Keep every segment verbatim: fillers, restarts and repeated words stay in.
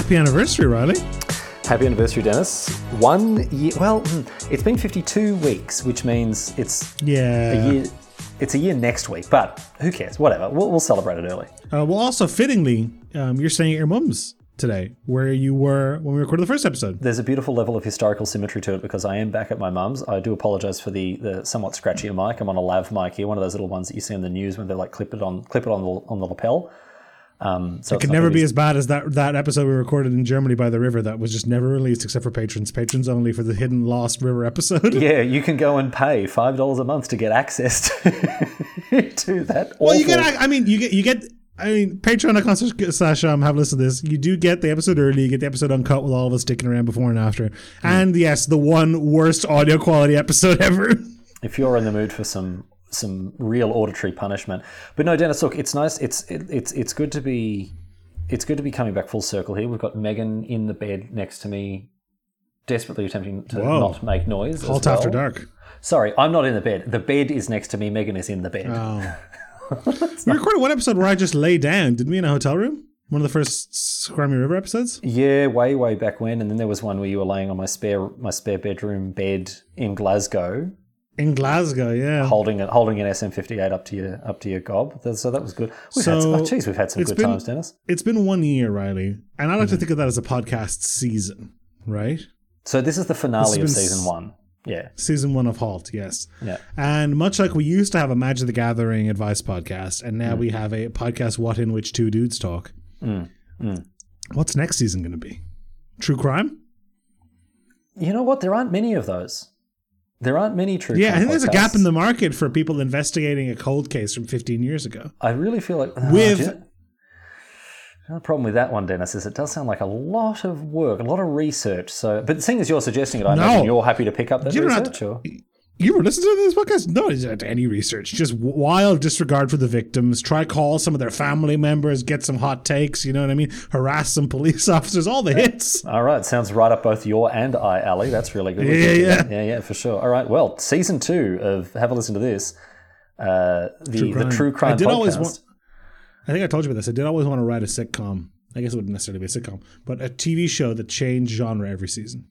Happy anniversary, Riley. Happy anniversary, Dennis. One year, well, it's been fifty-two weeks, which means it's yeah. a year. It's a year next week, but who cares? Whatever. We'll, we'll celebrate it early. Uh, well, also fittingly, um, you're staying at your mum's today, where you were when we recorded the first episode. There's a beautiful level of historical symmetry to it because I am back at my mum's. I do apologise for the, the somewhat scratchier mic. I'm on a lav mic here, one of those little ones that you see on the news when they like clip it on clip it on the on the lapel. Um, so it could never be as bad as that that episode we recorded in Germany by the river that was just never released except for patrons. Patrons only for the hidden lost river episode. Yeah, you can go and pay five dollars a month to get access to, to that. Awful... Well, you get. I mean, you get. You get. I mean, Patreon.com slash um, have listened to this. You do get the episode early. You get the episode uncut with all of us sticking around before and after. Mm. And yes, the one worst audio quality episode ever. If you're in the mood for some. some real auditory punishment. But no, Dennis, look, it's nice. It's it, it's it's good to be it's good to be coming back full circle here. We've got Megan in the bed next to me, desperately attempting to Whoa. not make noise. Halt well. after dark. Sorry, I'm not in the bed. The bed is next to me. Megan is in the bed. Oh. We recorded one episode where I just lay down. Didn't we, in a hotel room? One of the first Scrammy River episodes? Yeah, way, way back when. And then there was one where you were laying on my spare my spare bedroom bed in Glasgow. In Glasgow, yeah, holding it, holding an S M fifty-eight up to your up to your gob. So that was good. We've so had some, oh, geez, we've had some good been, times, Dennis. It's been one year, Riley, and I like mm-hmm. to think of that as a podcast season, right? So this is the finale of season s- one. Yeah, season one of Halt. Yes. Yeah. And much like we used to have a Magic the Gathering advice podcast, and now mm. we have a podcast, What in which two dudes talk. Mm. Mm. What's next season going to be? True crime? You know what? There aren't many of those. There aren't many true yeah, crime I think there's podcasts. a gap in the market for people investigating a cold case from fifteen years ago. I really feel like... Oh, With... you know, the problem with that one, Dennis, is it does sound like a lot of work, a lot of research. So, But seeing as you're suggesting it, I no. imagine you're happy to pick up that you research? Not, or? You were listening to this podcast? No, it's not any research. Just wild disregard for the victims. Try call some of their family members, get some hot takes, you know what I mean? Harass some police officers, all the hits. All right, sounds right up both your and I alley. That's really good. Yeah, yeah. Yeah, yeah, for sure. All right, well, season two of Have a Listen to This, uh, the, true the True Crime I did podcast. Always want, I think I told you about this. I did always want to write a sitcom. I guess it wouldn't necessarily be a sitcom, but a T V show that changed genre every season.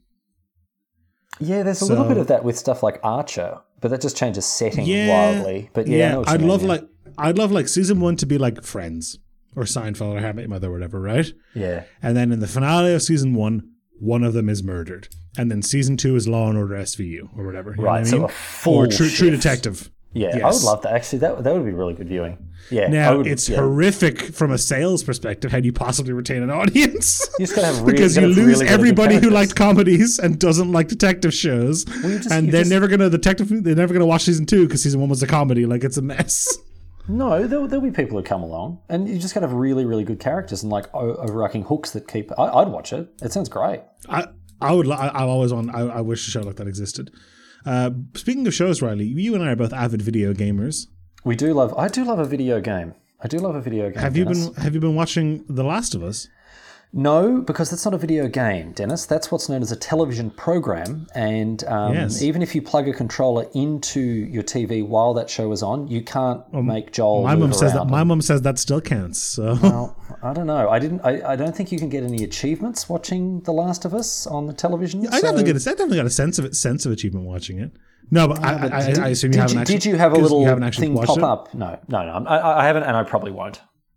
Yeah, there's a so, little bit of that with stuff like Archer, but that just changes setting yeah, wildly. But yeah, yeah I know what I'd you love mean, like I'd love like season one to be like Friends or Seinfeld or How I Met Your Mother or whatever, right? Yeah. And then in the finale of season one, one of them is murdered, and then season two is Law and Order S V U or whatever. You right. know what so I mean? a full or True, shift. True Detective. Yeah, yes. I would love that. Actually, that that would be really good viewing. Yeah. Now, would, it's yeah. horrific from a sales perspective. How do you possibly retain an audience? You just gotta have really, because you you lose really everybody who liked comedies and doesn't like detective shows, well, just, and they're just... never gonna detective. They're never gonna watch season two because season one was a comedy. Like it's a mess. No, there'll, there'll be people who come along, and you just gotta have really, really good characters and like overarching hooks that keep. I, I'd watch it. It sounds great. I I would. I, I always want. I, I wish a show like that existed. Uh, speaking of shows, Riley, you and I are both avid video gamers. We do love. I do love a video game. I do love a video game. Have you Dennis. been Have you been watching The Last of Us? No, because that's not a video game, Dennis. That's what's known as a television program. And um, yes. even if you plug a controller into your T V while that show is on, you can't um, make Joel. My move mom says that. and, My mom says that still counts. So. Well, I don't know. I didn't. I, I don't think you can get any achievements watching The Last of Us on the television. Yeah, I so... definitely get. A, I definitely got a sense of it, sense of achievement watching it. No, but, no, I, but I, did, I assume you did haven't you, actually. Did you have a little thing pop it? up? No, no, no. I, I haven't, and I probably won't.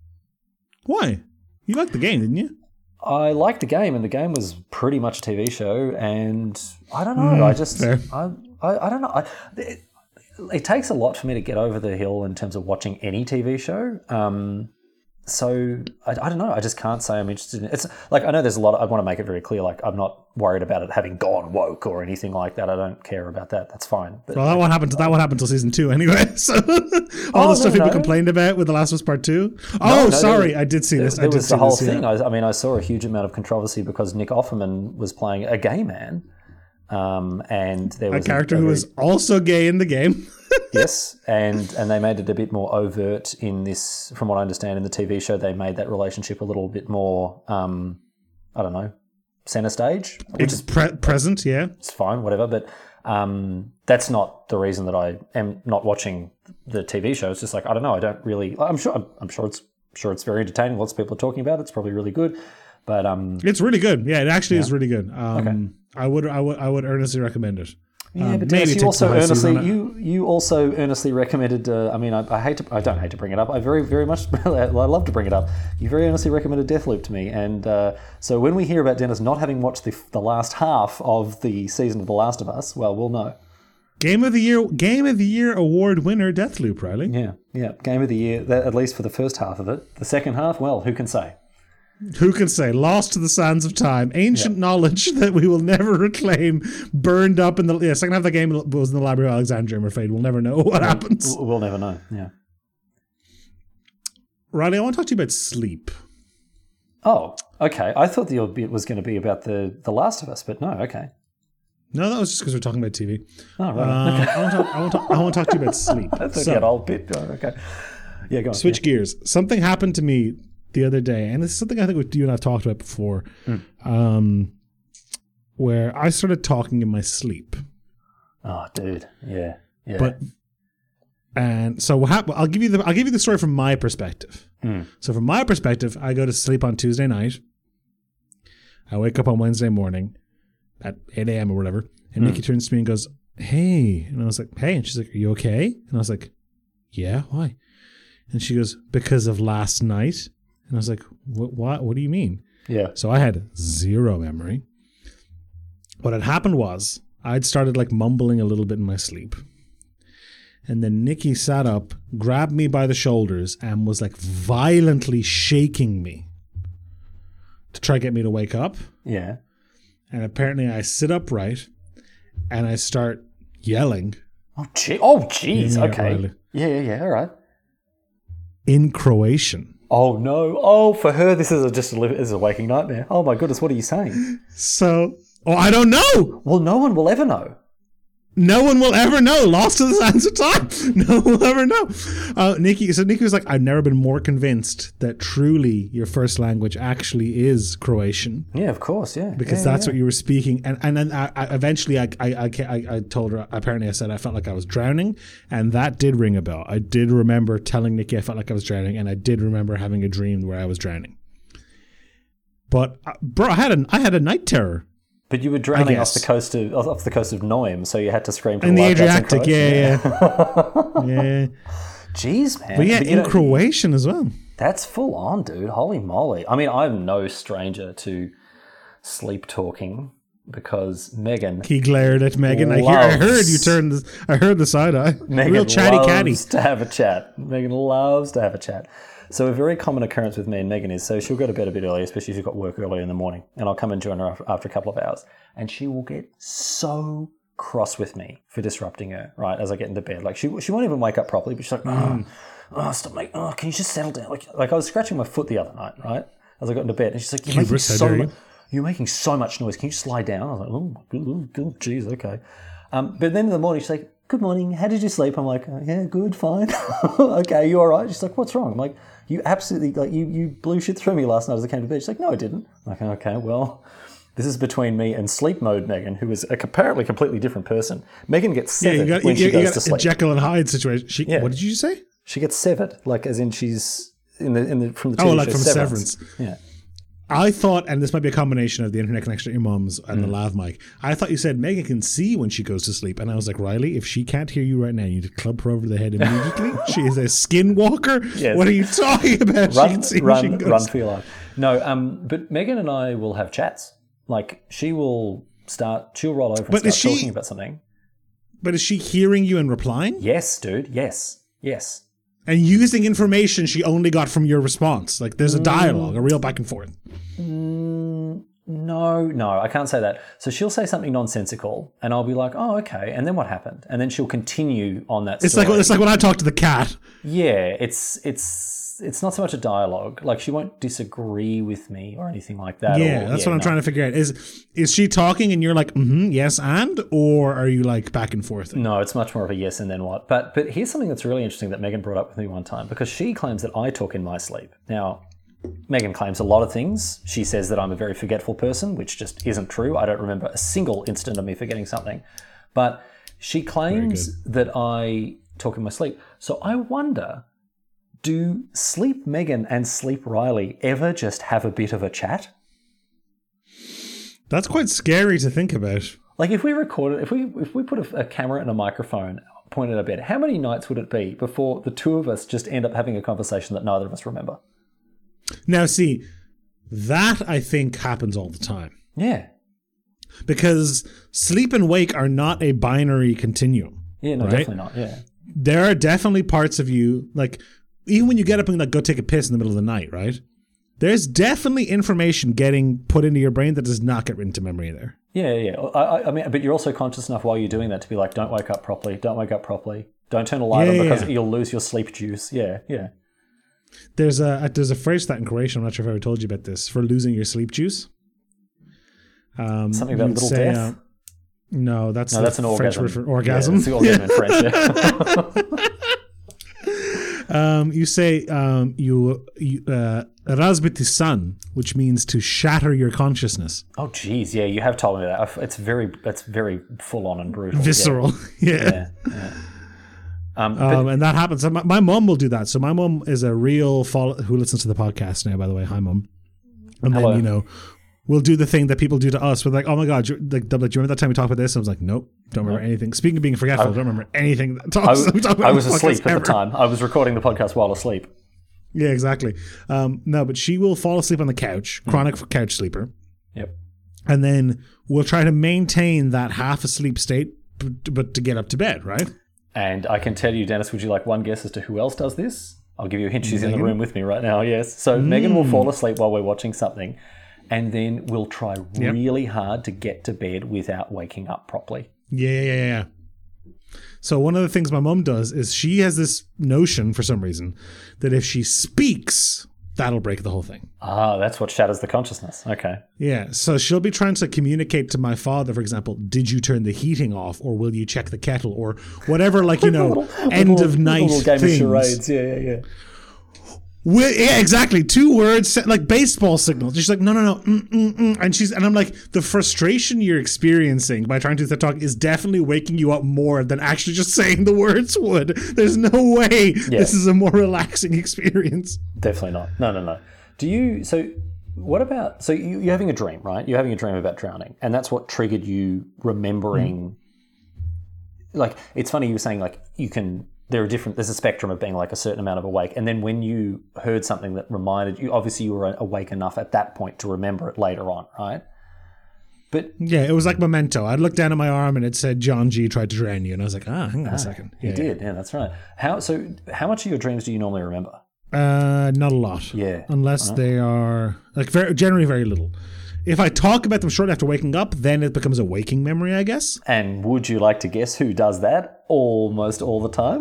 Why? You liked the game, didn't you? I liked the game, and the game was pretty much a T V show. And I don't know. Mm, I just, fair. I, I, I don't know. I, it, it takes a lot for me to get over the hill in terms of watching any T V show. Um, So I, I don't know. I just can't say I'm interested in it. It's like, I know there's a lot of, I want to make it very clear. Like, I'm not worried about it having gone woke or anything like that. I don't care about that. That's fine. But, well, that won't happen. To, that won't happen until season two anyway. So all oh, the stuff no, people no. complained about with The Last of Us Part Two. Oh, No, no, sorry, there, I did see this. There I did was see the whole this, thing. Yeah. I, I mean, I saw a huge amount of controversy because Nick Offerman was playing a gay man, um, and there was a character a, a who very, was also gay in the game. yes, and and they made it a bit more overt in this. From what I understand, in the T V show, they made that relationship a little bit more. Um, I don't know, center stage, which it's is pre- present. Yeah, it's fine, whatever. But um, that's not the reason that I am not watching the T V show. It's just like I don't know. I don't really. I'm sure. I'm, I'm sure it's sure it's very entertaining. Lots of people are talking about it. It's probably really good. But um, it's really good. Yeah, it actually Yeah. is really good. Um, Okay. I would, I would, I would earnestly recommend it. yeah, Um, but maybe Dennis, it you takes also the high earnestly season. you you also earnestly recommended. Uh, I mean, I, I hate to, I don't hate to bring it up. I very very much, I love to bring it up. You very earnestly recommended Deathloop to me, and uh, so when we hear about Dennis not having watched the the last half of the season of The Last of Us, well, we'll know. Game of the year, Game of the Year award winner, Deathloop, Riley. Yeah, yeah, game of the year, that, at least for the first half of it. The second half, well, who can say? Who can say? Lost to the sands of time. Ancient knowledge that we will never reclaim. Burned up in the yeah, second half of the game was in the Library of Alexandria, I'm afraid. We'll never know what happens. We'll, we'll never know, yeah. Riley, I want to talk to you about sleep. Oh, okay. I thought the bit was going to be about the, the Last of Us, but no, okay. No, that was just because we're talking about T V. Oh, right. Uh, I, want to, I, want to, I want to talk to you about sleep. That's So, okay, old bit. Oh, okay. Yeah, go on. switch gears. Something happened to me the other day, and this is something I think you and I've talked about before, Mm. um, where I started talking in my sleep. Oh, dude. Yeah. Yeah. But and so what happened? I'll give you the I'll give you the story from my perspective. Mm. So from my perspective, I go to sleep on Tuesday night. I wake up on Wednesday morning at eight a.m. or whatever, and Mm. Nikki turns to me and goes, "Hey," and I was like, "Hey," and she's like, "Are you okay?" And I was like, "Yeah, why?" And she goes, "Because of last night." And I was like, "What? What? What do you mean?" yeah. So I had zero memory. What had happened was I'd started like mumbling a little bit in my sleep. And then Nikki sat up, grabbed me by the shoulders, and was like violently shaking me to try to get me to wake up. Yeah. And apparently I sit upright and I start yelling Oh, gee. Oh, jeez. Yeah, Okay. Riley. Yeah, yeah, yeah. All right. in Croatian. Oh, no. Oh, for her, this is a, just a, li- this is a waking nightmare. Oh, my goodness. What are you saying? So, oh, I don't know. Well, no one will ever know. No one will ever know. Lost to the sands of time. No one will ever know. Uh, Nikki, so Nikki was like, I've never been more convinced that truly your first language actually is Croatian. Yeah, of course. Yeah. Because yeah, that's yeah. what you were speaking. And and then I, I, eventually I, I, I, I I told her, apparently I said I felt like I was drowning. And that did ring a bell. I did remember telling Nikki I felt like I was drowning. And I did remember having a dream where I was drowning. But, uh, bro, I had a, I had a night terror. But you were drowning off guess. the coast of off the coast of Noem, so you had to scream to In the the lifeguards in Adriatic, yeah, Croatian. yeah. yeah. Jeez, man. But yeah, you in know, Croatian as well. That's full on, dude. Holy moly. I mean, I'm no stranger to sleep talking because Megan He glared at Megan. I, hear, I Loves- heard you turn the. I heard the side eye. Megan Real chatty loves catty. to have a chat. Megan loves to have a chat. So a very common occurrence with me and Megan is, so she'll go to bed a bit early, especially if she's got work early in the morning, and I'll come and join her after, after a couple of hours, and she will get so cross with me for disrupting her, right, as I get into bed. Like, she she won't even wake up properly, but she's like, oh, oh stop, mate. Oh, can you just settle down? Like, like I was scratching my foot the other night, right, as I got into bed, and she's like, you're making Hubris, how so dare mu- you. you're making so much noise. Can you just lie down? I was like, oh, good, good, geez, okay. Um, but then in the morning, she's like, good morning, how did you sleep? I'm like, oh, yeah, good, fine. Okay, you all right? She's like, what's wrong? I'm like, you absolutely, like, you, you blew shit through me last night as I came to bed. She's like, no, I didn't. I'm like, okay, well, this is between me and sleep mode Megan, who is a apparently completely different person. Megan gets Yeah, severed you got, when you, she you goes got to a sleep. Jekyll and Hyde situation. She, Yeah. What did you say? She gets severed, like, as in she's in the in the from the T V Oh, like show from Severance. Severance. Yeah. I thought, and this might be a combination of the internet connection at your mom's and Mm. the lav mic. I thought you said Megan can see when she goes to sleep, and I was like, Riley, if she can't hear you right now, you need to club her over the head immediately. She is a skinwalker. Yes. What are you talking about? she Run, can see when she run, goes. run for your life. No, um, but Megan and I will have chats. Like, she will start, she'll roll over and But start is she- talking about something. But is she hearing you and replying? Yes, dude. Yes. Yes. And using information she only got from your response? Like, there's a Mm. dialogue, a real back and forth. Mm, no, no, I can't say that. So she'll say something nonsensical, and I'll be like, "Oh, okay." And then what happened? And then she'll continue on that. It's story. like it's like when I talk to the cat. yeah, it's it's it's not so much a dialogue. Like, she won't disagree with me or anything like that. Yeah, or, that's yeah, what I'm no. trying to figure out. Is is she talking and you're like, mm-hmm, yes, and, or are you like back and forth? No, it's much more of a yes and then what. But but here's something that's really interesting that Megan brought up with me one time, because she claims that I talk in my sleep. Now, Megan claims a lot of things. She says that I'm a very forgetful person, which just isn't true. I don't remember a single instant of me forgetting something. But she claims that I talk in my sleep. So I wonder, do Sleep Megan and Sleep Riley ever just have a bit of a chat? That's quite scary to think about. Like if we recorded, if we if we put a, a camera and a microphone pointed at our bed, how many nights would it be before the two of us just end up having a conversation that neither of us remember? Now, see, that I think happens all the time. Yeah. Because sleep and wake are not a binary continuum. Yeah, no, right? definitely not. Yeah. There are definitely parts of you, like, even when you get up and like go take a piss in the middle of the night, right? There's definitely information getting put into your brain that does not get written to memory there. Yeah, yeah. I, I, I mean, but you're also conscious enough while you're doing that to be like, don't wake up properly, don't wake up properly, don't turn the light yeah, on because yeah. you'll lose your sleep juice. Yeah, yeah. There's a there's a phrase that in Croatian, I'm not sure if I ever told you about this, for losing your sleep juice. Um, Something about little say, death? Uh, no, that's no, that's an French orgasm. word for orgasm. Yeah, that's the orgasm in French. Yeah. Um, you say um, you, you uh, razbiti san, which means to shatter your consciousness. Oh, geez, yeah, you have told me that. It's very, it's very full on and brutal. Visceral, yeah. yeah. yeah, yeah. Um, but, Um, and that happens. My, my mom will do that. So my mom is a real follow who listens to the podcast now. By the way, hi mom. And Hello. then you know, we'll do the thing that people do to us. We're like, oh my god, you, like, do you remember that time we talked about this? I was like, nope, don't remember No. anything. Speaking of being forgetful, I don't remember anything. That I, talks, was, we talk about I was the podcast asleep at ever. the time. I was recording the podcast while asleep. Yeah, exactly. Um, no, but she will fall asleep on the couch, chronic couch sleeper. Yep. And then we'll try to maintain that half asleep state, but, but to get up to bed, right? And I can tell you, Dennis, would you like one guess as to who else does this? I'll give you a hint. She's in the Megan? room with me right now, yes. So Mm. Megan will fall asleep while we're watching something, and then we'll try Yep. really hard to get to bed without waking up properly. Yeah, yeah, yeah, yeah. So one of the things my mom does is she has this notion for some reason that if she speaks, that'll break the whole thing. Ah, that's what shatters the consciousness. Okay. Yeah. So she'll be trying to communicate to my father, for example, did you turn the heating off or will you check the kettle or whatever, like, you know, Little- end little- of night little game things. of charades. Yeah, yeah, yeah. With, yeah, exactly. Two words, like baseball signals. She's like, no, no, no. Mm, mm, mm. And she's, and I'm like, the frustration you're experiencing by trying to do that talk is definitely waking you up more than actually just saying the words would. There's no way Yeah. this is a more relaxing experience. Definitely not. No, no, no. Do you, so what about, so you, you're having a dream, right? You're having a dream about drowning, and that's what triggered you remembering, mm. like, it's funny you were saying, like, you can, there are different, there's a spectrum of being like a certain amount of awake. And then when you heard something that reminded you, obviously you were awake enough at that point to remember it later on, right? But Yeah, it was like Memento. I'd look down at my arm and it said John G tried to drown you. And I was like, ah, hang on a second. you Yeah, did, yeah, that's right. How, so how much of your dreams do you normally remember? Uh, not a lot. Yeah. Unless Uh-huh. they are, like, very, generally very little. If I talk about them shortly after waking up, then it becomes a waking memory, I guess. And would you like to guess who does that almost all the time?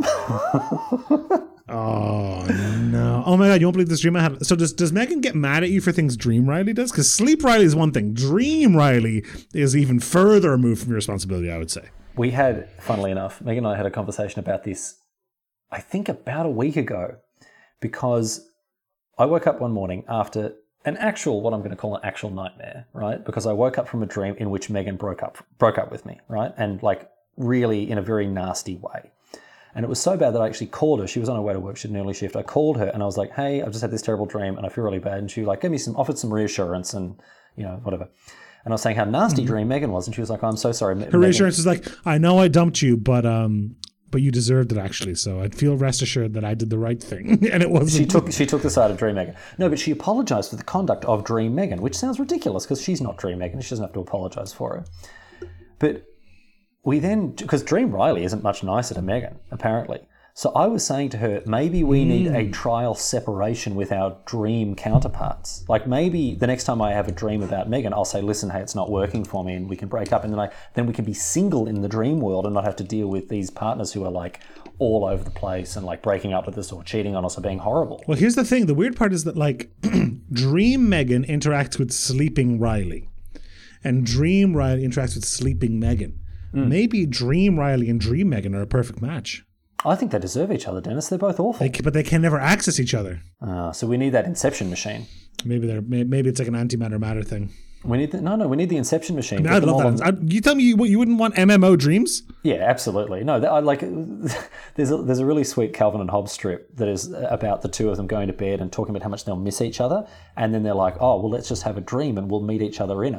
Oh, no. Oh, my God. You won't believe this dream I had. So does, does Megan get mad at you for things Dream Riley does? Because Sleep Riley is one thing. Dream Riley is even further removed from your responsibility, I would say. We had, funnily enough, Megan and I had a conversation about this, I think about a week ago, because I woke up one morning after an actual, what I'm going to call an actual nightmare, right? Because I woke up from a dream in which Megan broke up, broke up with me, right? And like really in a very nasty way. And it was so bad that I actually called her. She was on her way to work. She had an early shift. I called her and I was like, hey, I've just had this terrible dream and I feel really bad. And she like gave me some, offered some reassurance and, you know, whatever. And I was saying how nasty mm-hmm. dream Megan was. And she was like, oh, I'm so sorry. Her Megan. reassurance is like, I know I dumped you, but um, but you deserved it actually. So I'd feel rest assured that I did the right thing. And it wasn't. She took she took the side of Dream Megan. No, but she apologized for the conduct of Dream Megan, which sounds ridiculous because she's not Dream Megan. She doesn't have to apologize for it. But we then, because Dream Riley isn't much nicer to Megan, apparently. So I was saying to her, maybe we mm. need a trial separation with our dream counterparts. Like maybe the next time I have a dream about Megan, I'll say, listen, hey, it's not working for me and we can break up. And then I then we can be single in the dream world and not have to deal with these partners who are like all over the place and like breaking up with us or cheating on us or being horrible. Well, here's the thing. The weird part is that like Dream Megan interacts with Sleeping Riley and Dream Riley interacts with Sleeping Megan. Mm. Maybe Dream Riley and Dream Megan are a perfect match. I think they deserve each other, Dennis. They're both awful. They, but they can never access each other. Uh, so we need that Inception machine. Maybe they're maybe it's like an antimatter matter thing. We need the, no, no. We need the Inception machine. I mean, I'd love that. On, you tell me you, you wouldn't want M M O dreams? Yeah, absolutely. No, I like. There's a, there's a really sweet Calvin and Hobbes strip that is about the two of them going to bed and talking about how much they'll miss each other, and then they're like, oh, well, let's just have a dream and we'll meet each other in it.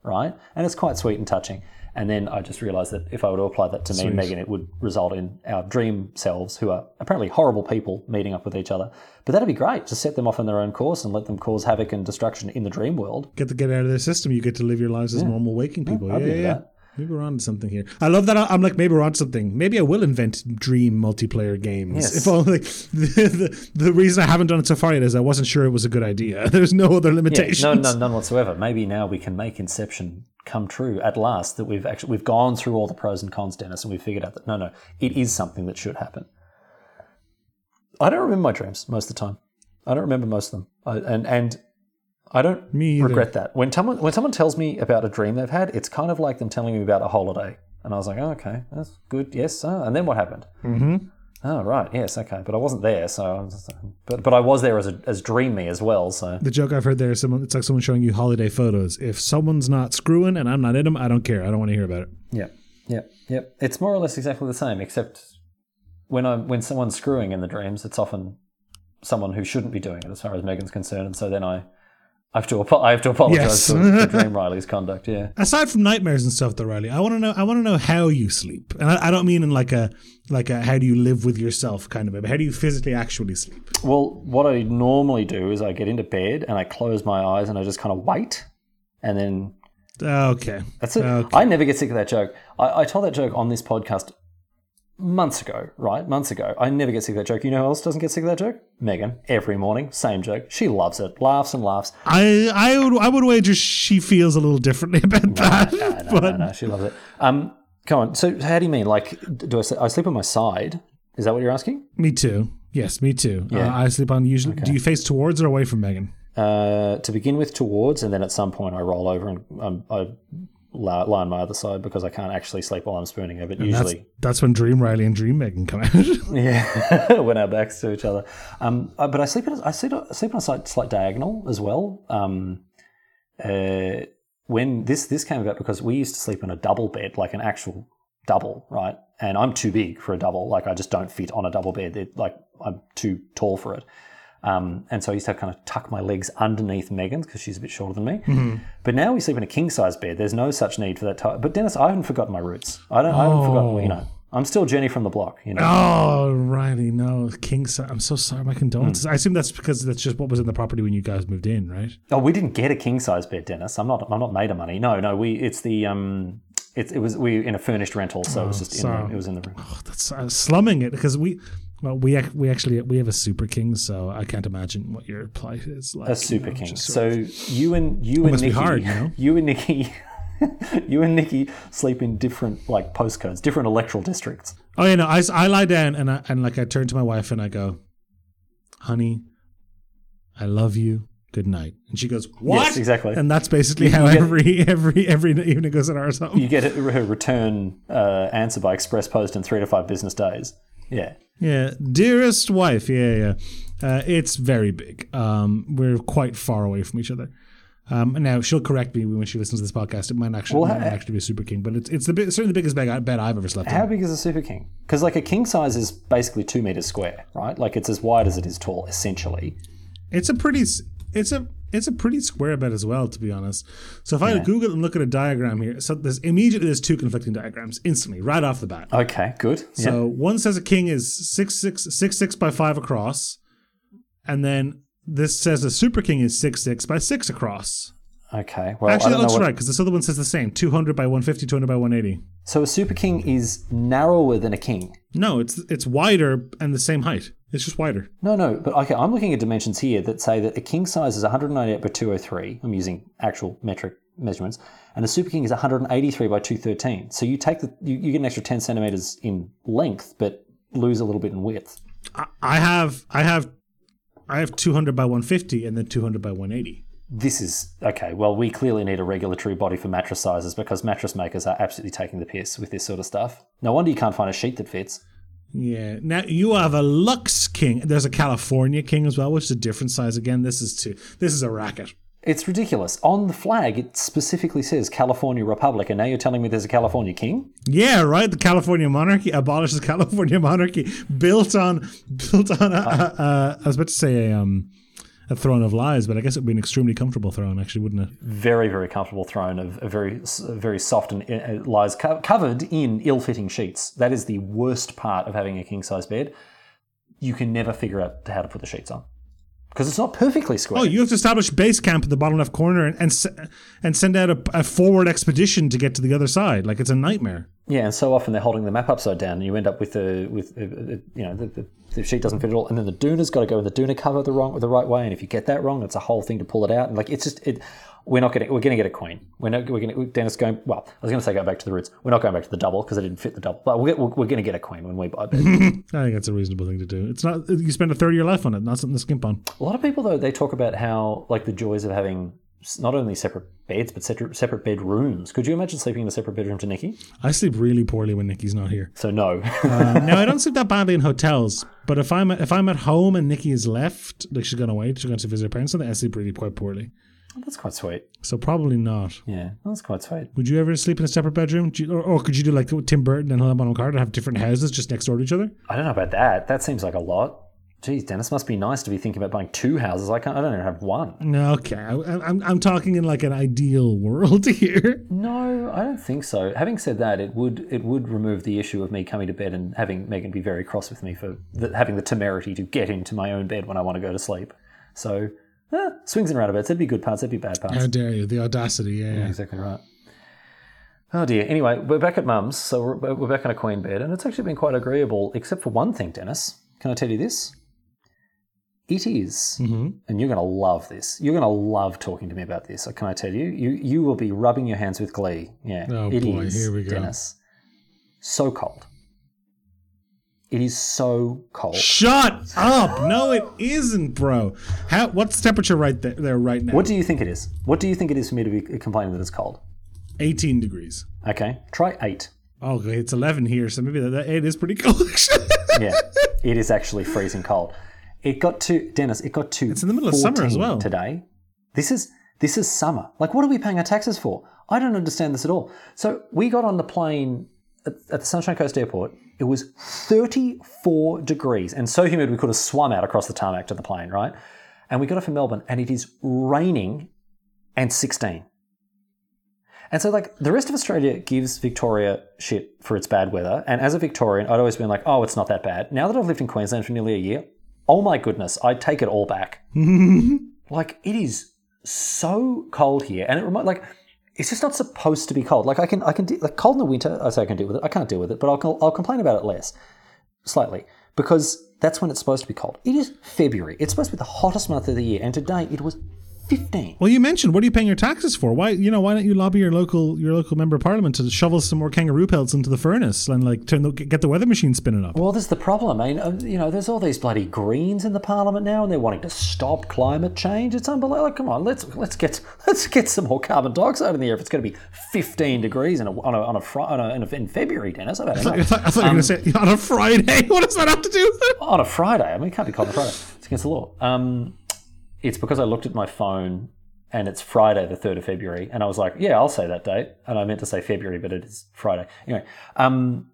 right? And it's quite sweet and touching. And then I just realised that if I were to apply that to me Sweet. and Megan, it would result in our dream selves, who are apparently horrible people, meeting up with each other. But that'd be great. Just set them off on their own course and let them cause havoc and destruction in the dream world. Get to get out of their system. You get to live your lives as normal waking people. I'd Yeah, be yeah, into yeah. that. Maybe we're on to something here. I love that. I'm like, maybe we're on to something. Maybe I will invent dream multiplayer games. Yes. If only the, the, the reason I haven't done it so far yet is I wasn't sure it was a good idea. There's no other Yeah, limitations. no, no, none whatsoever. Maybe now we can make Inception come true at last. That we've actually we've gone through all the pros and cons, Dennis, and we've figured out that no, no, it is something that should happen. I don't remember my dreams most of the time. I don't remember most of them, I, and and I don't Me either. regret that. When someone when someone tells me about a dream they've had, it's kind of like them telling me about a holiday, and I was like, oh, okay, that's good, yes. Oh, and then what happened? Mm-hmm. Oh, right, yes, okay, but I wasn't there, so I was just, but but I was there as a, as dream me as well. So The joke I've heard there is someone. It's like someone showing you holiday photos. If someone's not screwing and I'm not in them, I don't care. I don't want to hear about it. yeah, yeah, yeah. It's more or less exactly the same, except when I when someone's screwing in the dreams, it's often someone who shouldn't be doing it, as far as Megan's concerned, and so then I. I have to. apo- I have to apologise Yes. for, for Dream Riley's conduct. Yeah. Aside from nightmares and stuff, though, Riley, I want to know. I want to know how you sleep, and I, I don't mean in like a like a how do you live with yourself kind of way, but how do you physically actually sleep? Well, what I normally do is I get into bed and I close my eyes and I just kind of wait, and then Okay, that's it. Okay. I never get sick of that joke. I, I told that joke on this podcast months ago, right? Months ago. I never get sick of that joke. You know who else doesn't get sick of that joke? Megan. Every morning, same joke. She loves it. Laughs and laughs. I I would I would wager she feels a little differently about that. No, no, but no, no. She loves it. Um, come on. So, how do you mean? Like, do I, sleep, I sleep on my side? Is that what you're asking? Me too. Yes, me too. Yeah. Uh, I sleep on usually. Do you face towards or away from Megan? Uh, to begin with, towards, and then at some point I roll over and um, I lie, lie on my other side because I can't actually sleep while I'm spooning her. But That's, usually, that's when Dream Riley and Dream Megan come out. yeah, when our backs to each other. Um, uh, but I sleep. On, I sleep. I sleep on a slight, slight diagonal as well. Um, uh, when this this came about because we used to sleep in a double bed, like an actual double, right? And I'm too big for a double. Like I just don't fit on a double bed. It, like I'm too tall for it. Um, and so I used to kind of tuck my legs underneath Megan's because she's a bit shorter than me. Mm-hmm. But now we sleep in a king size bed. There's no such need for that type. But Dennis, I haven't forgotten my roots. I don't. I haven't forgotten. You know, I'm still Jenny from the block. You know. Oh, Riley, no, king size. I'm so sorry. My condolences. I assume that's because that's just what was in the property when you guys moved in, right? Oh, we didn't get a king size bed, Dennis. I'm not. I'm not made of money. No, no. We. It's the. Um. It. It was. We in a furnished rental, so it was just. so- in the, it was in the room. Oh, that's uh, slumming it because we. Well, we ac- we actually we have a super king, so I can't imagine what your plight is like. A super you know, king. just sort So of- you and you and must be Nikki, hard, you know? you and Nikki, you and Nikki sleep in different like postcodes, different electoral districts. oh yeah, no, I, I lie down and I, and like I turn to my wife and I go, "Honey, I love you. Good night." And she goes, "What?" Yes, exactly. And that's basically how get- every every every evening goes at ours home. You get her return uh, answer by express post in three to five business days. Yeah. Yeah, dearest wife. Yeah, yeah. Uh, it's very big. Um, we're quite far away from each other. Um, and now she'll correct me when she listens to this podcast. It might actually, Well, it might ha- actually be a super king, but it's it's the big, certainly the biggest bed, I- bed I've ever slept How in. big is a super king? Because like a king size is basically two meters square, right? Like it's as wide as it is tall, essentially. It's a pretty, s- it's a it's a pretty square bed as well, to be honest. So if I Google and look at a diagram here, so there's immediately there's two conflicting diagrams instantly right off the bat. Okay, good. Yeah. So one says a king is six six six six by five across, and then this says a super king is six six by six across. Okay. Well, I Actually, that don't know looks what, right because this other one says the same: two hundred by one fifty, two hundred by one eighty. So a super king is narrower than a king. No, it's it's wider and the same height. It's just wider. No, no, but okay, I'm looking at dimensions here that say that a king size is one ninety-eight by two oh three. I'm using actual metric measurements, and a super king is one eighty-three by two thirteen. So you take the you, you get an extra ten centimeters in length, but lose a little bit in width. I, I have I have I have two hundred by one fifty and then two hundred by one eighty. This is okay. Well, we clearly need a regulatory body for mattress sizes because mattress makers are absolutely taking the piss with this sort of stuff. No wonder you can't find a sheet that fits. Yeah. Now you have a Lux King. There's a California King as well, which is a different size. Again, this is too. This is a racket. It's ridiculous. On the flag, it specifically says California Republic, and now you're telling me there's a California king? Yeah, right. The California monarchy abolishes California monarchy, built on built on a, a, a I was about to say a um a throne of lies, but I guess it would be an extremely comfortable throne, actually, wouldn't it? Very, very comfortable throne of a very, very soft and uh, lies co- covered in ill-fitting sheets. That is the worst part of having a king-size bed. You can never figure out how to put the sheets on because it's not perfectly square. Oh, you have to establish base camp at the bottom left corner and and, and send out a, a forward expedition to get to the other side. Like, it's a nightmare. Yeah, and so often they're holding the map upside down, and you end up with the with uh, you know the, the, the sheet doesn't fit at all, and then the Duna's got to go in the Duna cover the wrong the right way, and if you get that wrong, it's a whole thing to pull it out. And like it's just it, we're not getting we're going to get a queen. We're not we're going to Dennis going. Well, I was going to say go back to the roots. We're not going back to the double because it didn't fit the double. But we're we're, we're going to get a queen when we buy a bed. I think that's a reasonable thing to do. It's not you spend a third of your life on it, not something to skimp on. A lot of people though they talk about how like the joys of having not only separate beds, but separate, separate bedrooms. Could you imagine sleeping in a separate bedroom to Nikki? I sleep really poorly when Nikki's not here. So no. uh, no, I don't sleep that badly in hotels. But if I'm if I'm at home and Nikki is left, like she's gone away, she's going to visit her parents, I sleep really quite poorly. Oh, that's quite sweet. So probably not. Yeah, that's quite sweet. Would you ever sleep in a separate bedroom? Do you, or, or could you do like Tim Burton and Helena Bonham Carter, have different houses just next door to each other? I don't know about that. That seems like a lot. Geez, Dennis, must be nice to be thinking about buying two houses. I can't. I don't even have one. No, okay. I, I'm I'm talking in like an ideal world here. No, I don't think so. Having said that, it would it would remove the issue of me coming to bed and having Megan be very cross with me for the, having the temerity to get into my own bed when I want to go to sleep. So, eh, swings and roundabouts. There'd be good parts. There'd be bad parts. How dare you? The audacity. Yeah, Yeah, yeah. exactly right. Oh dear. Anyway, we're back at Mum's, so we're, we're back on a queen bed, and it's actually been quite agreeable, except for one thing, Dennis. Can I tell you this? It is, Mm-hmm. and you're going to love this. You're going to love talking to me about this. Can I tell you? You you will be rubbing your hands with glee. Yeah, Oh, it boy, is, here we go. Dennis. So cold. It is so cold. Shut up! No, it isn't, bro. How? What's the temperature right there, there right now? What do you think it is? What do you think it is for me to be complaining that it's cold? eighteen degrees. Okay, try eight. Oh, okay, it's eleven here, so maybe that, that eight is pretty cold. Yeah, it is actually freezing cold. It got to Dennis. It got to. It's in the middle of summer as well today. This is this is summer. Like, what are we paying our taxes for? I don't understand this at all. So we got on the plane at, at the Sunshine Coast Airport. It was thirty-four degrees and so humid we could have swum out across the tarmac to the plane, right? And we got off in Melbourne and it is raining and sixteen. And so, like, the rest of Australia gives Victoria shit for its bad weather. And as a Victorian, I'd always been like, oh, it's not that bad. Now that I've lived in Queensland for nearly a year, oh my goodness, I take it all back. Like, it is so cold here. And it remi- like, it's just not supposed to be cold. Like, I can, I can, de- like, cold in the winter, I say I can deal with it. I can't deal with it, but I'll, I'll complain about it less, slightly, because that's when it's supposed to be cold. It is February. It's supposed to be the hottest month of the year. And today it was fifteen. Well, you mentioned, what are you paying your taxes for? Why, you know, why don't you lobby your local your local member of parliament to shovel some more kangaroo pelts into the furnace and like turn the, get the weather machine spinning up? Well, this is the problem. I mean, uh, you know, there's all these bloody Greens in the parliament now, and they're wanting to stop climate change. It's unbelievable. Like, come on, let's let's get let's get some more carbon dioxide in the air. If it's going to be fifteen degrees in a, on a on a, fri- on a, in, a in February, Dennis, I've had enough. I thought, I thought Um, you were going to say on a Friday. What does that have to do with it? On a Friday. I mean, it can't be cold on a Friday. It's against the law. Um, it's because I looked at my phone. And it's Friday, the third of February. And I was like, yeah, I'll say that date. And I meant to say February, but it is Friday. Anyway, um,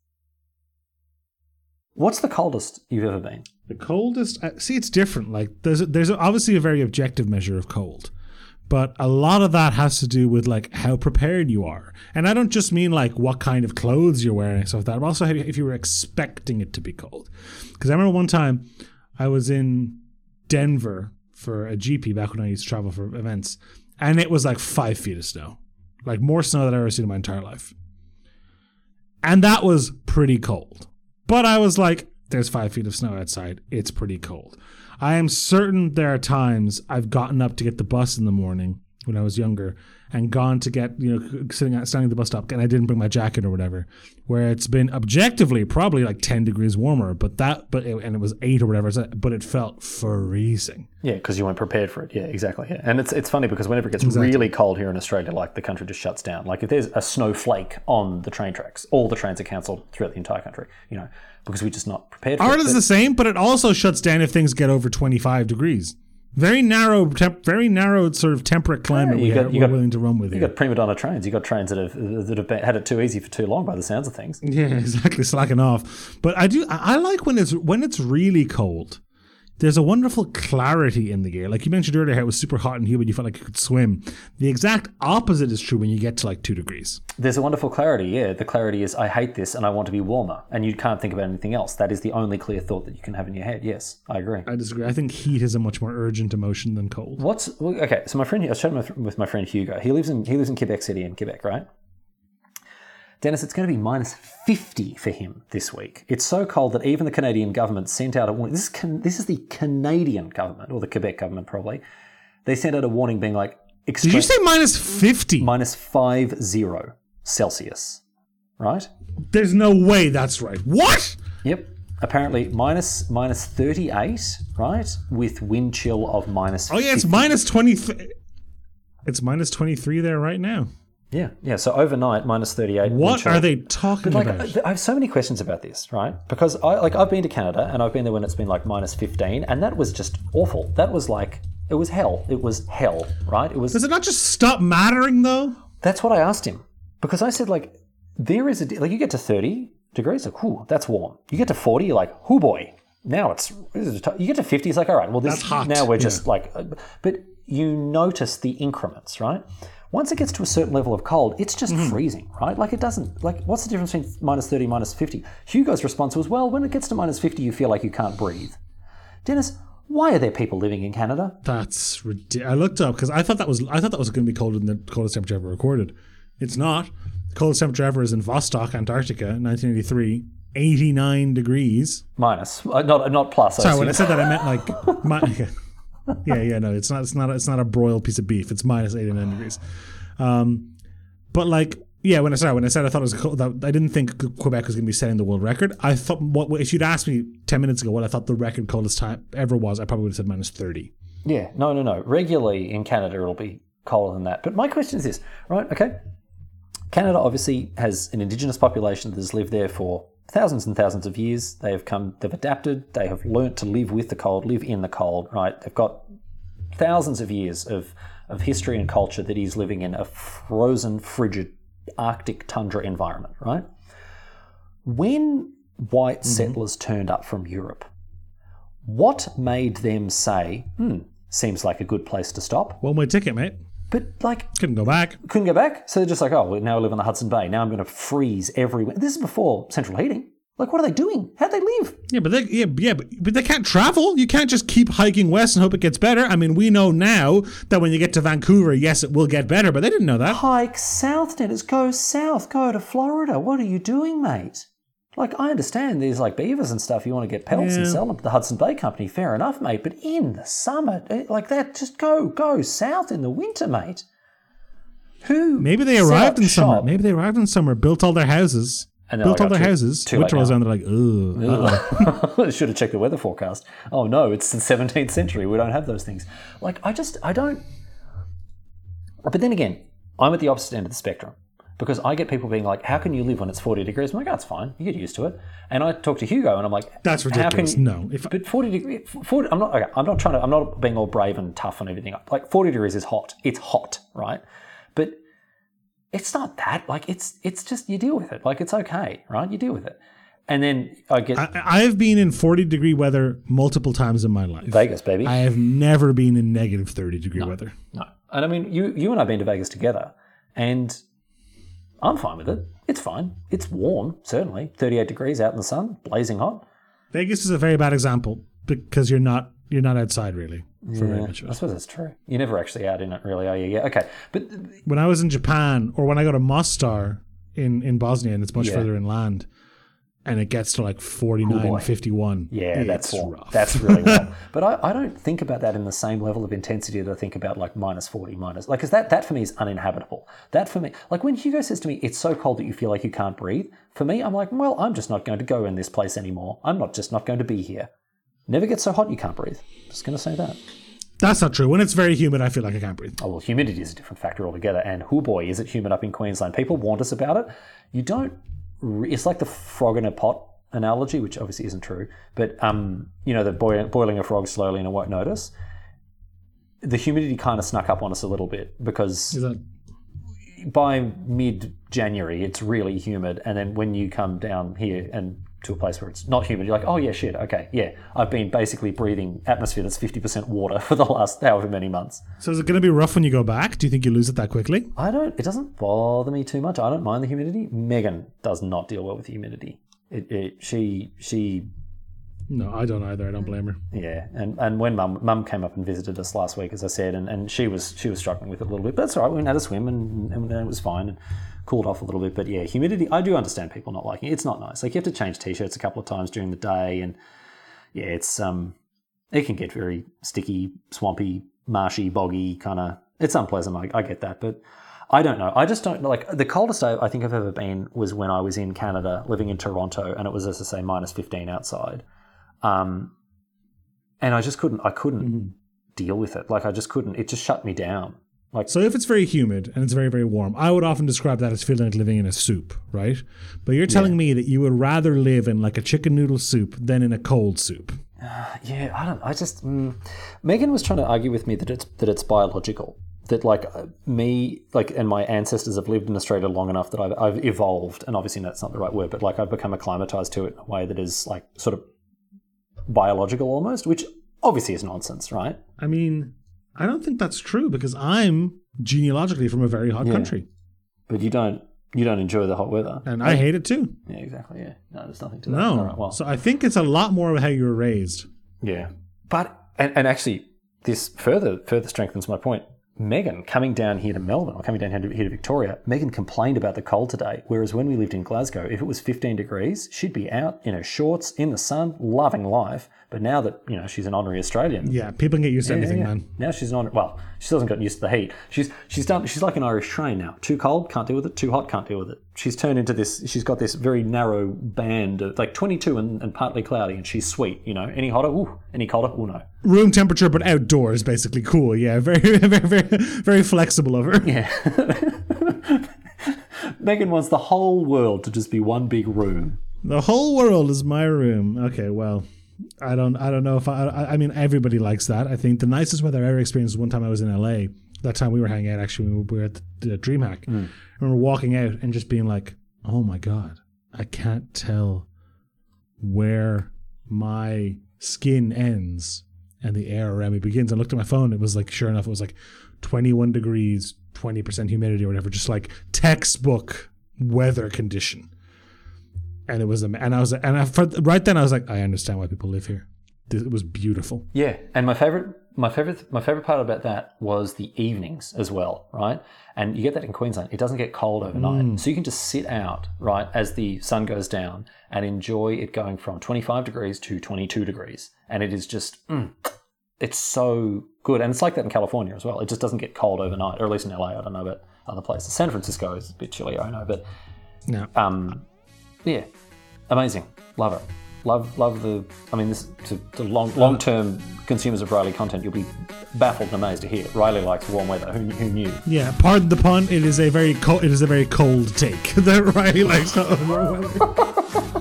what's the coldest you've ever been? The coldest, uh, see, it's different. Like there's a, there's obviously a very objective measure of cold, but a lot of that has to do with like how prepared you are. And I don't just mean like what kind of clothes you're wearing and stuff like that, but also if you were expecting it to be cold. Because I remember one time I was in Denver for a G P back when I used to travel for events, and it was like five feet of snow, like more snow than I've ever seen in my entire life. And that was pretty cold. But I was like, there's five feet of snow outside. It's pretty cold. I am certain there are times I've gotten up to get the bus in the morning when I was younger and gone to get, you know, sitting at, standing at the bus stop, and I didn't bring my jacket or whatever, where it's been objectively probably like ten degrees warmer, but that, but it, and it was eight or whatever, but it felt freezing. Yeah, because you weren't prepared for it. Yeah, exactly. Yeah. And it's it's funny because whenever it gets Exactly. really cold here in Australia, like the country just shuts down. Like if there's a snowflake on the train tracks, all the trains are cancelled throughout the entire country, you know, because we're just not prepared for it. Ireland's But- the same, but it also shuts down if things get over twenty-five degrees. Very narrow, temp, very narrow sort of temperate climate Yeah, we you got- are, you we're got- willing to run with You here. got prima donna trains. You got trains that have that have been, had it too easy for too long, by the sounds of things. Yeah, exactly, slacking off. But I do, I I like when it's when it's really cold. there's a wonderful clarity in the gear. Like you mentioned earlier, how it was super hot and humid, you felt like you could swim. The exact opposite is true when you get to like two degrees. There's a wonderful clarity, yeah. The clarity is, I hate this and I want to be warmer. And you can't think about anything else. That is the only clear thought that you can have in your head. Yes, I agree. I disagree. I think heat is a much more urgent emotion than cold. What's, okay, so my friend, I was chatting with, with my friend Hugo. He lives in he lives in Quebec City in Quebec, right? Dennis, it's going to be minus fifty for him this week. It's so cold that even the Canadian government sent out a warning. This is, can, this is the Canadian government, or the Quebec government probably. They sent out a warning being like... Did you say minus fifty? Minus five zero Celsius, right? There's no way that's right. What? Yep. Apparently minus, minus thirty-eight, right? With wind chill of minus Oh yeah, it's fifty. minus twenty. It's minus twenty-three there right now. Yeah, yeah. So overnight, minus thirty-eight. What are they talking like, about? I have so many questions about this, right? Because I like I've been to Canada and I've been there when it's been like minus fifteen, and that was just awful. That was like it was hell. It was hell, right? It was. Does it not just stop mattering though? That's what I asked him, because I said like there is a like you get to thirty degrees, like whoo, that's warm. You get to forty, you're like whoo boy. Now it's you get to fifty, it's like all right, well this that's hot. Now we're just yeah. like, but you notice the increments, right? Once it gets to a certain level of cold, it's just mm-hmm. freezing, right? Like it doesn't, like what's the difference between minus thirty, minus fifty? Hugo's response was, well, when it gets to minus fifty, you feel like you can't breathe. Dennis, why are there people living in Canada? That's ridiculous. I looked up because I thought that was, I thought that was going to be colder than the coldest temperature ever recorded. It's not. The coldest temperature ever is in Vostok, Antarctica, nineteen eighty-three, eighty-nine degrees. Minus, uh, not not plus. Sorry, when I said that, I meant like, my, yeah. yeah, yeah, no, it's not, it's not, it's not a broiled piece of beef. It's minus eighty-nine degrees. Um, but like, yeah, when I said when I said I thought it was cold, that, I didn't think Quebec was going to be setting the world record. I thought, what if you'd asked me ten minutes ago what I thought the record coldest time ever was, I probably would have said minus thirty. Yeah, no, no, no. Regularly in Canada, it'll be colder than that. But my question is this, right? Okay, Canada obviously has an indigenous population that has lived there for thousands and thousands of years. They have come, they've adapted, they have learnt to live with the cold, live in the cold, right? They've got thousands of years of, of history and culture that is living in a frozen, frigid, Arctic tundra environment, right? When white mm-hmm. settlers turned up from Europe, what made them say, hmm, seems like a good place to stop? One way ticket, mate. But like... Couldn't go back. Couldn't go back. So they're just like, oh, well, now I live on the Hudson Bay. Now I'm going to freeze everywhere. This is before central heating. Like, what are they doing? How'd they live? Yeah, but they, yeah, yeah, but, but they can't travel. You can't just keep hiking west and hope it gets better. I mean, we know now that when you get to Vancouver, yes, it will get better, but they didn't know that. Hike south, Dennis. Go south. Go to Florida. What are you doing, mate? Like, I understand there's like beavers and stuff. You want to get pelts yeah. and sell them to the Hudson Bay Company. Fair enough, mate. But in the summer, like that, just go, go south in the winter, mate. Who? Maybe they arrived in shop? summer. Maybe they arrived in summer, built all their houses. And built like, all their too, houses. Too winter rolls down, they're like, ugh. They should have checked the weather forecast. Oh no, it's the seventeenth century. We don't have those things. Like, I just, I don't. But then again, I'm at the opposite end of the spectrum. Because I get people being like, how can you live when it's forty degrees? I'm like, oh, it's fine. You get used to it. And I talk to Hugo and I'm like, that's ridiculous. How can, no. If but forty degrees, forty, I'm not, okay, I'm not trying to, I'm not being all brave and tough and everything. Like forty degrees is hot. It's hot, right? But it's not that. Like, it's it's just, you deal with it. Like, it's okay, right? You deal with it. And then I get... I, I have been in forty degree weather multiple times in my life. Vegas, baby. I have never been in negative thirty degree no, weather. No. And I mean, you you and I have been to Vegas together, and I'm fine with it. It's fine. It's warm, certainly. thirty-eight degrees out in the sun, blazing hot. Vegas is a very bad example because you're not you're not outside really. For yeah, very much of it. I suppose that's true. You're never actually out in it, really, are you? Yeah, okay. But when I was in Japan, or when I go to Mostar in, in Bosnia, and it's much yeah. further inland, and it gets to like forty-nine, oh fifty-one. Yeah, that's warm. Rough. That's really warm. But I, I don't think about that in the same level of intensity that I think about like minus forty, minus... Like, because that, that for me is uninhabitable. That for me... Like, when Hugo says to me, it's so cold that you feel like you can't breathe, for me, I'm like, well, I'm just not going to go in this place anymore. I'm not just not going to be here. Never gets so hot you can't breathe. Just going to say that. That's not true. When it's very humid, I feel like I can't breathe. Oh, well, humidity is a different factor altogether. And hoo boy, is it humid up in Queensland. People warned us about it. You don't... Re- it's like the frog in a pot analogy, which obviously isn't true. But, um, you know, the boil- boiling a frog slowly and it won't notice. The humidity kind of snuck up on us a little bit because is that... by mid January, it's really humid, and then when you come down here and to a place where it's not humid, you're like, oh yeah, shit, okay, yeah, I've been basically breathing atmosphere that's fifty percent water for the last however many months. So is it going to be rough when you go back? Do you think you lose it that quickly? I don't, it doesn't bother me too much. I don't mind the humidity. Megan does not deal well with humidity. It, it, she, she... No, I don't either. I don't blame her. Yeah, and, and when mum mum came up and visited us last week, as I said, and, and she was she was struggling with it a little bit, but that's all right. We went and had a swim, and, and it was fine, and cooled off a little bit. But yeah, humidity, I do understand people not liking it. It's not nice. Like, you have to change t-shirts a couple of times during the day, and yeah, it's um, it can get very sticky, swampy, marshy, boggy, kind of. It's unpleasant. I, I get that, but I don't know. I just don't know. Like, the coldest I, I think I've ever been was when I was in Canada, living in Toronto, and it was, as I say, minus fifteen outside. Um, and I just couldn't, I couldn't mm-hmm. deal with it. Like, I just couldn't, it just shut me down. Like, so if it's very humid and it's very, very warm, I would often describe that as feeling like living in a soup, right? But you're telling yeah. me that you would rather live in like a chicken noodle soup than in a cold soup. Uh, yeah, I don't, I just, mm, Megan was trying to argue with me that it's, that it's biological. That like uh, me, like, and my ancestors have lived in Australia long enough that I've, I've evolved, and obviously that's not the right word, but like I've become acclimatized to it in a way that is like sort of biological almost, which obviously is nonsense, right? I mean, I don't think that's true, because I'm genealogically from a very hot yeah. country. But you don't you don't enjoy the hot weather. And I hate it too. Yeah, exactly, yeah. No, there's nothing to that. No. All right, well. So I think it's a lot more of how you were raised. Yeah. But, and, and actually, this further further strengthens my point. Megan, coming down here to Melbourne, or coming down here to, here to Victoria, Megan complained about the cold today, whereas when we lived in Glasgow, if it was fifteen degrees, she'd be out in her shorts, in the sun, loving life. But now that, you know, she's an honorary Australian. Yeah, people can get used to yeah, anything, yeah. man. Now she's not, well, she hasn't gotten used to the heat. She's she's done. She's like an Irish train now. Too cold, can't deal with it. Too hot, can't deal with it. She's turned into this, she's got this very narrow band of like twenty-two and, and partly cloudy, and she's sweet, you know. Any hotter, ooh. Any colder, ooh, no. Room temperature, but outdoors, basically. Cool, yeah. Very, very, very, very flexible of her. Yeah. Megan wants the whole world to just be one big room. The whole world is my room. Okay, well, I don't I don't know if I, I I mean, everybody likes that. I think the nicest weather I ever experienced was one time I was in L A. That time we were hanging out, actually, we were at the DreamHack. Mm. I remember walking out and just being like, oh my God, I can't tell where my skin ends and the air around me begins. I looked at my phone. It was like, sure enough, it was like twenty-one degrees, twenty percent humidity or whatever, just like textbook weather condition. And it was, and I was, and I, for, right then I was like, I understand why people live here. It was beautiful. Yeah, and my favorite, my favorite, my favorite part about that was the evenings as well, right? And you get that in Queensland. It doesn't get cold overnight, mm. so you can just sit out, right, as the sun goes down and enjoy it going from twenty-five degrees to twenty-two degrees, and it is just, mm, it's so good. And it's like that in California as well. It just doesn't get cold overnight, or at least in L A. I don't know about other places. San Francisco is a bit chillier, I know, but no. Um, yeah, amazing. Love it. Love, love the. I mean, this to, to long, long-term consumers of Riley content, you'll be baffled and amazed to hear Riley likes warm weather. Who, who knew? Yeah, pardon the pun. It is a very cold. It is a very cold take that Riley likes warm weather.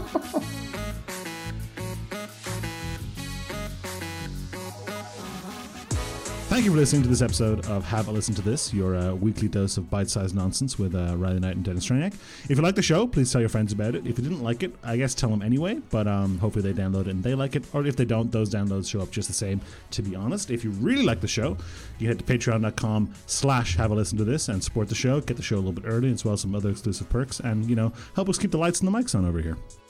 Thank you for listening to this episode of Have a Listen to This, your uh, weekly dose of bite-sized nonsense with uh, Riley Knight and Dennis Straniak. If you like the show, please tell your friends about it. If you didn't like it, I guess tell them anyway, but um, hopefully they download it and they like it. Or if they don't, those downloads show up just the same, to be honest. If you really like the show, you head to patreon.com slash have a listen to this and support the show, get the show a little bit early, as well as some other exclusive perks, and, you know, help us keep the lights and the mics on over here.